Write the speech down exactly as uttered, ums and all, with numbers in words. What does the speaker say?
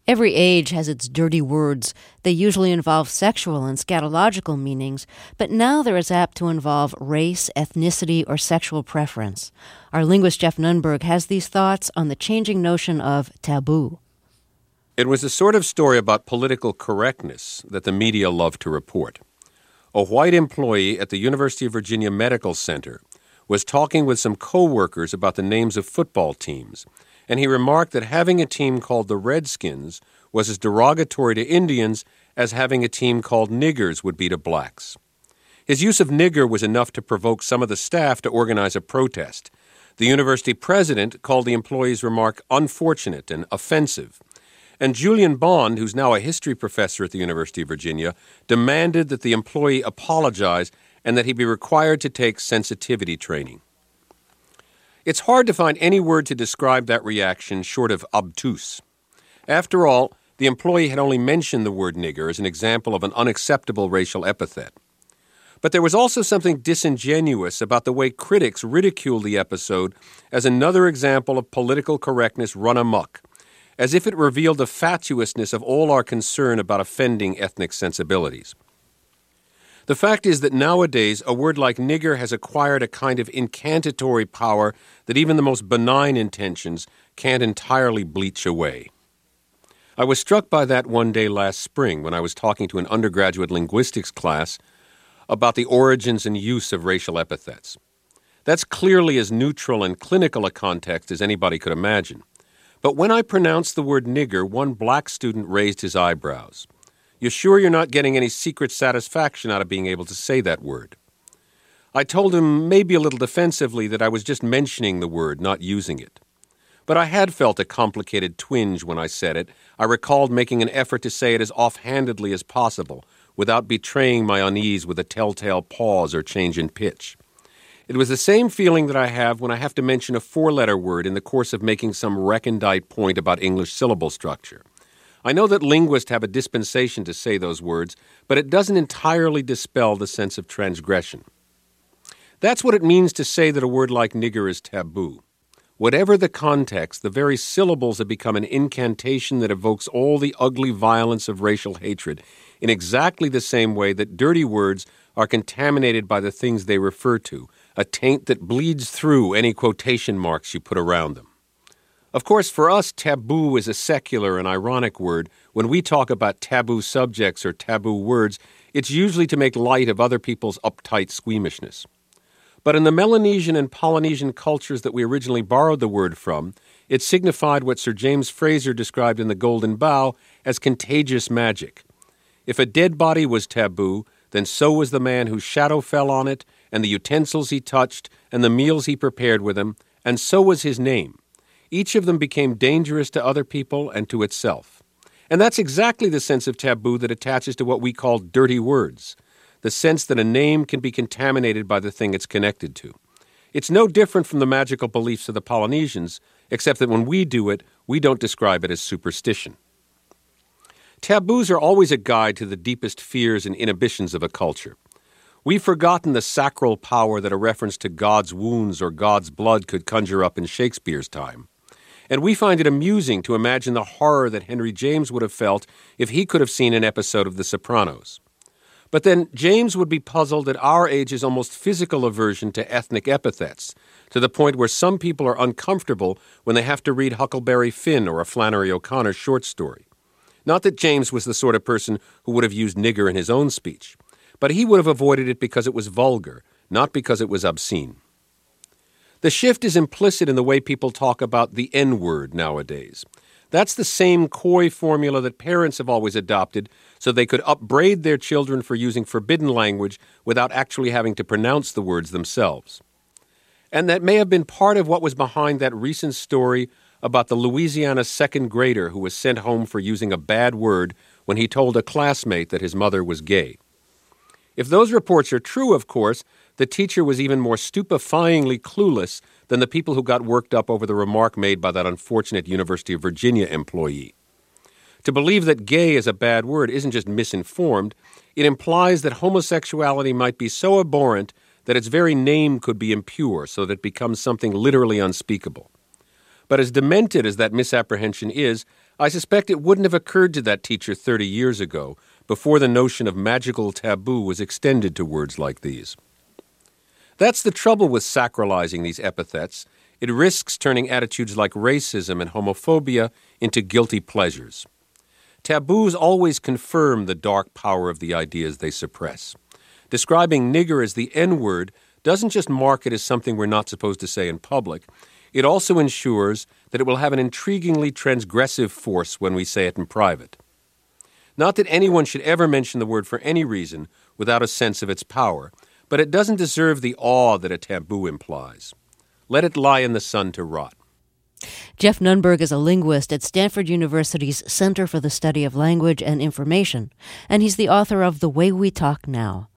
Every age has its dirty words. They usually involve sexual and scatological meanings, but now they're as apt to involve race, ethnicity, or sexual preference. Our linguist Jeff Nunberg has these thoughts on the changing notion of taboo. It was the sort of story about political correctness that the media loved to report. A white employee at the University of Virginia Medical Center was talking with some co-workers about the names of football teams, and he remarked that having a team called the Redskins was as derogatory to Indians as having a team called niggers would be to blacks. His use of nigger was enough to provoke some of the staff to organize a protest. The university president called the employee's remark unfortunate and offensive. And Julian Bond, who's now a history professor at the University of Virginia, demanded that the employee apologize and that he be required to take sensitivity training. It's hard to find any word to describe that reaction short of obtuse. After all, the employee had only mentioned the word nigger as an example of an unacceptable racial epithet. But there was also something disingenuous about the way critics ridiculed the episode as another example of political correctness run amok, as if it revealed the fatuousness of all our concern about offending ethnic sensibilities. The fact is that nowadays a word like nigger has acquired a kind of incantatory power that even the most benign intentions can't entirely bleach away. I was struck by that one day last spring when I was talking to an undergraduate linguistics class about the origins and use of racial epithets. That's clearly as neutral and clinical a context as anybody could imagine. But when I pronounced the word nigger, one black student raised his eyebrows. "You sure you're not getting any secret satisfaction out of being able to say that word?" I told him, maybe a little defensively, that I was just mentioning the word, not using it. But I had felt a complicated twinge when I said it. I recalled making an effort to say it as offhandedly as possible, without betraying my unease with a telltale pause or change in pitch. It was the same feeling that I have when I have to mention a four-letter word in the course of making some recondite point about English syllable structure. I know that linguists have a dispensation to say those words, but it doesn't entirely dispel the sense of transgression. That's what it means to say that a word like nigger is taboo. Whatever the context, the very syllables have become an incantation that evokes all the ugly violence of racial hatred in exactly the same way that dirty words are contaminated by the things they refer to, a taint that bleeds through any quotation marks you put around them. Of course, for us, taboo is a secular and ironic word. When we talk about taboo subjects or taboo words, it's usually to make light of other people's uptight squeamishness. But in the Melanesian and Polynesian cultures that we originally borrowed the word from, it signified what Sir James Frazer described in The Golden Bough as contagious magic. If a dead body was taboo, then so was the man whose shadow fell on it, and the utensils he touched, and the meals he prepared with him, and so was his name. Each of them became dangerous to other people and to itself. And that's exactly the sense of taboo that attaches to what we call dirty words, the sense that a name can be contaminated by the thing it's connected to. It's no different from the magical beliefs of the Polynesians, except that when we do it, we don't describe it as superstition. Taboos are always a guide to the deepest fears and inhibitions of a culture. We've forgotten the sacral power that a reference to God's wounds or God's blood could conjure up in Shakespeare's time. And we find it amusing to imagine the horror that Henry James would have felt if he could have seen an episode of The Sopranos. But then James would be puzzled at our age's almost physical aversion to ethnic epithets, to the point where some people are uncomfortable when they have to read Huckleberry Finn or a Flannery O'Connor short story. Not that James was the sort of person who would have used nigger in his own speech, but he would have avoided it because it was vulgar, not because it was obscene. The shift is implicit in the way people talk about the N-word nowadays. That's the same coy formula that parents have always adopted so they could upbraid their children for using forbidden language without actually having to pronounce the words themselves. And that may have been part of what was behind that recent story about the Louisiana second grader who was sent home for using a bad word when he told a classmate that his mother was gay. If those reports are true, of course, the teacher was even more stupefyingly clueless than the people who got worked up over the remark made by that unfortunate University of Virginia employee. To believe that gay is a bad word isn't just misinformed, it implies that homosexuality might be so abhorrent that its very name could be impure, so that it becomes something literally unspeakable. But as demented as that misapprehension is, I suspect it wouldn't have occurred to that teacher thirty years ago, before the notion of magical taboo was extended to words like these. That's the trouble with sacralizing these epithets. It risks turning attitudes like racism and homophobia into guilty pleasures. Taboos always confirm the dark power of the ideas they suppress. Describing nigger as the N-word doesn't just mark it as something we're not supposed to say in public. It also ensures that it will have an intriguingly transgressive force when we say it in private. Not that anyone should ever mention the word for any reason without a sense of its power, but it doesn't deserve the awe that a taboo implies. Let it lie in the sun to rot. Jeff Nunberg is a linguist at Stanford University's Center for the Study of Language and Information, and he's the author of The Way We Talk Now,